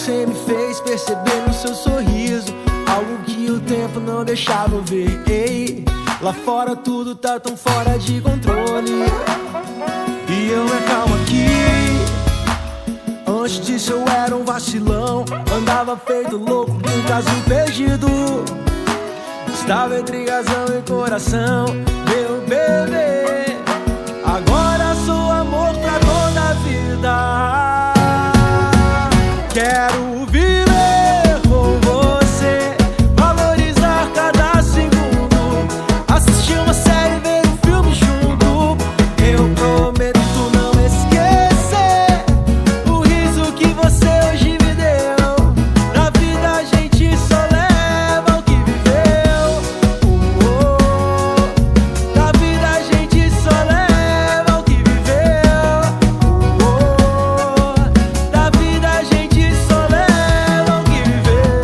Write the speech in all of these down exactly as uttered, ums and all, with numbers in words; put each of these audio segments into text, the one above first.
você me fez perceber no seu sorriso algo que o tempo não deixava eu ver. Ei, lá fora tudo tá tão fora de controle e eu me acalmo aqui. Antes disso eu era um vacilão, andava feito louco com um caso perdido. Estava entre razão e coração, meu bebê. Agora sou amor pra toda a vida. Quero viver com você, valorizar cada segundo, assistir uma série, ver um filme junto. Eu prometo não esquecer o riso que você hoje me deu. Na vida a gente só leva o que viveu. Oh, oh. Na vida a gente só leva o que viveu. Oh, oh. Na vida a gente só leva o que viveu.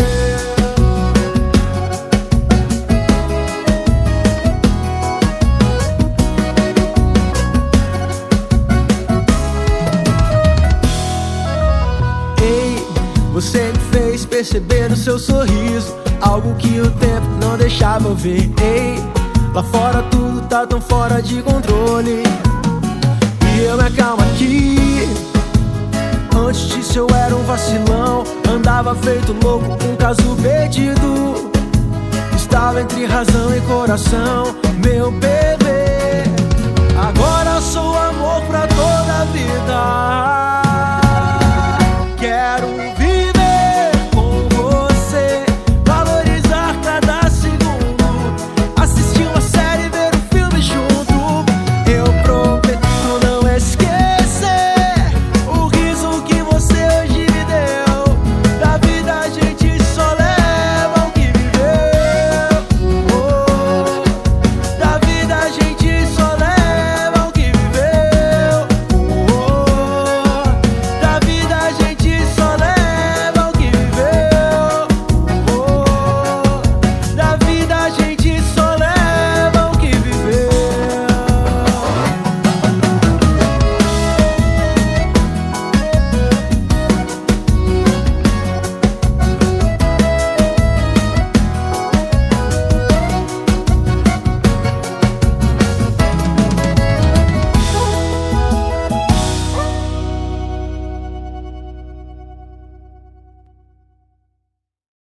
Ei, você me fez perceber no seu sorriso algo que o tempo não deixava eu ver. Ei, lá fora tudo tá tão fora de controle e eu me acalmo aqui. Antes disso eu era um vacilão, andava feito louco com um caso perdido. Estava entre razão e coração, meu bebê. Agora sou amor pra toda a vida.